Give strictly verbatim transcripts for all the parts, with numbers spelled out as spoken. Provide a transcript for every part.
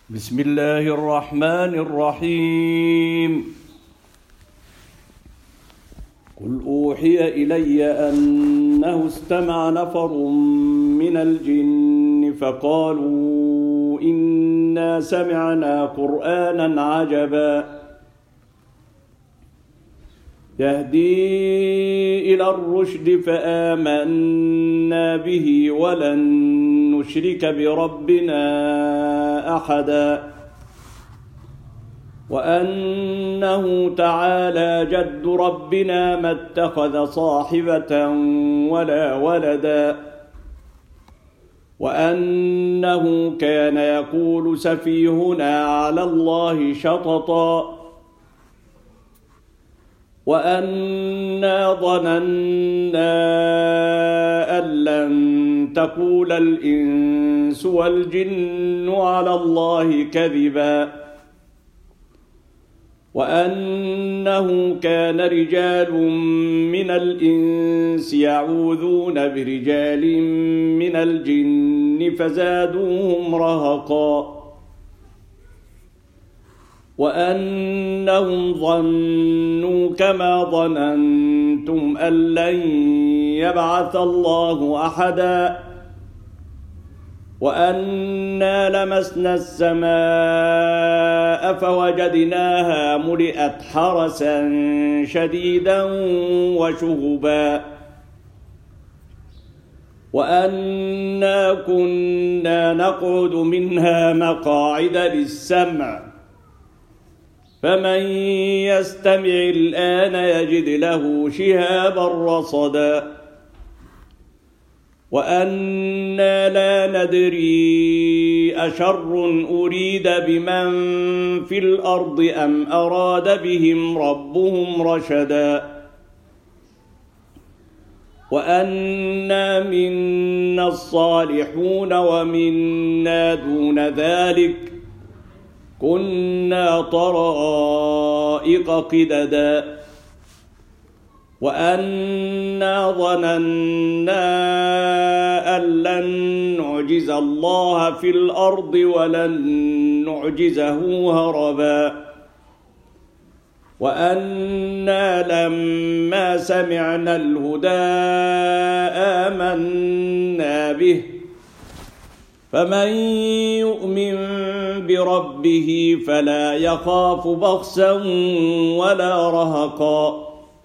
بسم الله الرحمن الرحيم. قل أوحي إلي أنه استمع نفر من الجن فقالوا إنا سمعنا قرآنا عجبا يهدي إلى الرشد فآمنا به ولن نشرك بربنا أحدا وأنه تعالى جد ربنا ما اتخذ صاحبة ولا ولدا وأنه كان يقول سفيهنا على الله شططا وأنا ظننا أن لن تقول الإنس والجن على الله كذبا وأنه كان رجال من الإنس يعوذون برجال من الجن فزادوهم رهقا وأنهم ظنوا كما ظننتم أن لن يبعث الله أحدا وأنا لمسنا السماء فوجدناها ملئت حرسا شديدا وشهبا وأنا كنا نقعد منها مقاعد للسمع فمن يستمع الآن يجد له شهابا رصدا وأنا لا ندري أشر أريد بمن في الأرض أم أراد بهم ربهم رشدا وأنا منا الصالحون ومنا دون ذلك كنا طرائق قددا وأنا ظننا أن لن نعجز الله في الأرض ولن نعجزه هربا وأنا لما سمعنا الهدى آمنا به فمن يؤمن بربه فلا يخاف بخسا ولا رهقا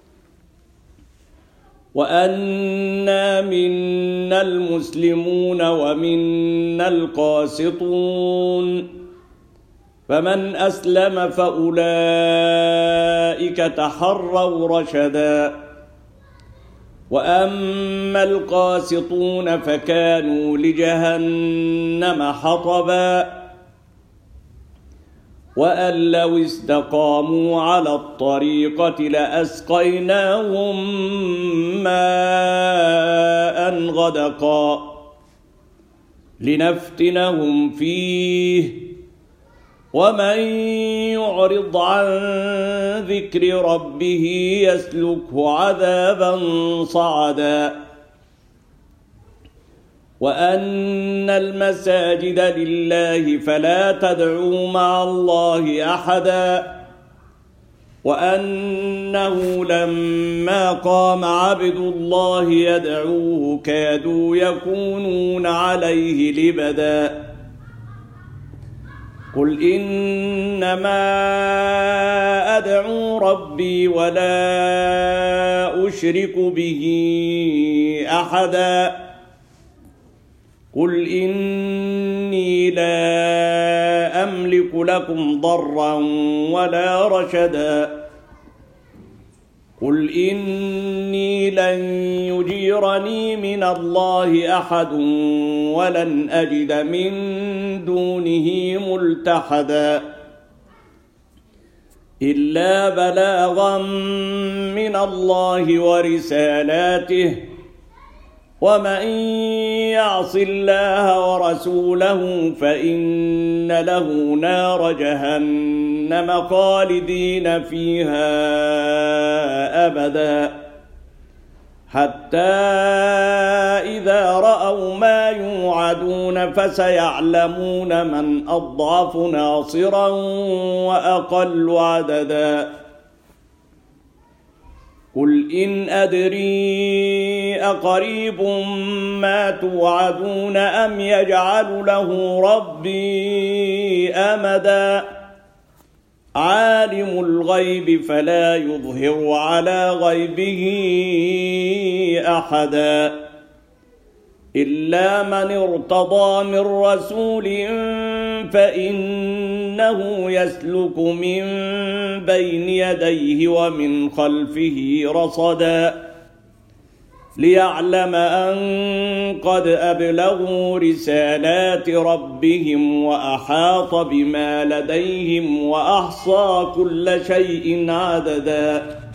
وأنا منا المسلمون ومنا القاسطون فمن أسلم فأولئك تحروا رشدا وأما القاسطون فكانوا لجهنم حطبا وأن لو استقاموا على الطريقة لأسقيناهم ماء غدقا لنفتنهم فيه ومن يعرض عن ذكر ربه يسلكه عذابا صعدا وأن المساجد لله فلا تدعوا مع الله أحدا وأنه لما قام عبد الله يدعوه كادوا يكونون عليه لبدا قل إنما أدعو ربي ولا أشرك به أحدا قل إني لا أملك لكم ضرا ولا رشدا قل إني لن يجيرني من الله أحد ولن أجد من دونه ملتحدا إلا بلاغا من الله ورسالاته ومن يعص الله ورسوله فإن له نار جهنم خالدين فيها أبدا حتى إذا رأوا ما يوعدون فسيعلمون من أضعف ناصرا وأقل عددا قل إن أدري أقريب ما توعدون أم يجعل له ربي أمدا عالم الغيب فلا يظهر على غيبه أحدا إلا من ارتضى من رسول فإنه يسلك من بين يديه ومن خلفه رصدا ليعلم أن قد أبلغوا رسالات ربهم وأحاط بما لديهم وأحصى كل شيء عددا